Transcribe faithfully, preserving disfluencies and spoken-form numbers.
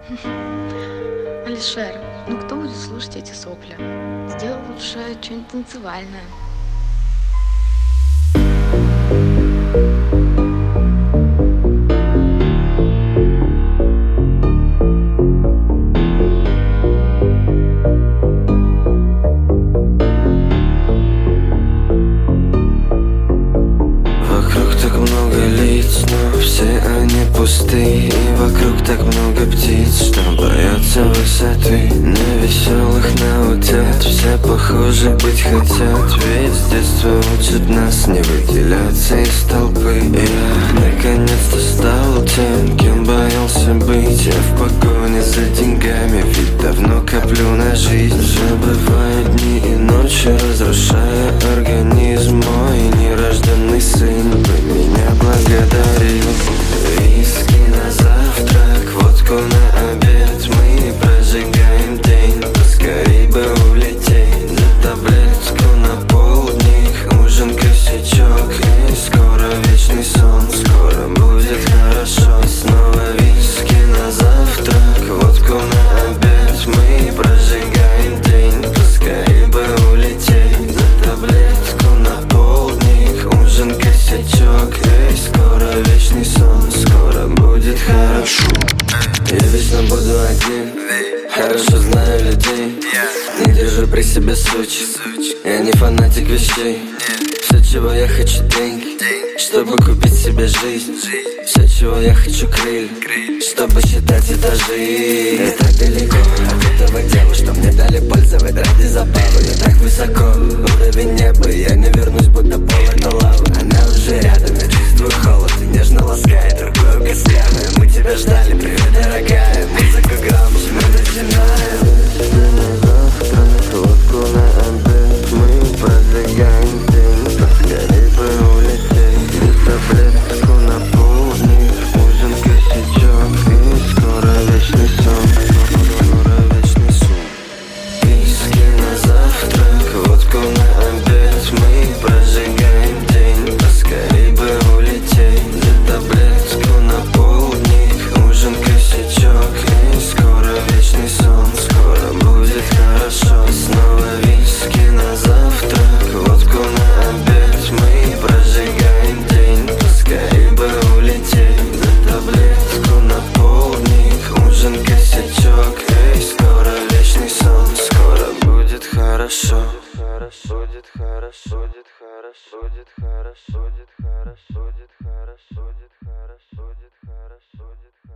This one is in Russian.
Алишер, ну кто будет слушать эти сопли? Сделай лучше что-нибудь танцевальное. Вокруг так много лиц, но все они пусты. И вокруг так много птиц, что боятся высоты. На веселых, на утят все похожи быть хотят. Ведь с детства учат нас не выделяться из толпы. И я наконец-то стал тем, кем боялся быть. Я в погоне за деньгами, ведь давно коплю на жизнь. Забывая дни и ночи, разрушая организм. Мой нерожденный сын бы меня благодарил. Виски на завтрак, водку на обед. Мы прожигаем день, поскорей бы улететь. За таблетку на полдник, ужин, косячок. И скоро вечный сон, скоро будет хорошо. Снова виски на завтрак, водку на обед. Мы прожигаем день, поскорей бы улететь. За таблетку на полдник, ужин, косячок. И скоро вечный сон, скоро будет хорошо. Я вечно буду один, хорошо знаю людей. Не держу при себе сучи, я не фанатик вещей. Все, чего я хочу, деньги, чтобы купить себе жизнь. Все, чего я хочу, крылья, чтобы считать этажи. Я так далеко от этого дела, что мне дали пользовать ради забавы. Я так высоко, уровень неба, я не вернусь, будто пол это лава. Она уже рядом, я чувствую холод и нежно ласкает рукой костлявой. Мы тебя ждали, привет, дорогая. Музыка громче, мы начинаем. Водку на обед, мы прожигаем день. Поскорей бы улететь. За таблетку на полдник, ужин, косячок. И скоро вечный сон, скоро вечный сон. Виски на завтрак, водку на обед. Мы прожигаем день, поскорей бы улететь. За таблетку на полдник, ужин, косячок. И скоро вечный сон, скоро будет хорошо. Снова виски на завтрак, водку на обед. Мы прожигаем день, поскорей бы улететь. За таблетку на полдник, ужин, косячок. И скоро вечный сон, скоро будет хорошо. Будет хорошо, будет хорошо, будет хорошо, будет хорошо, будет хорошо, будет хорошо, будет хорошо, будет хорошо.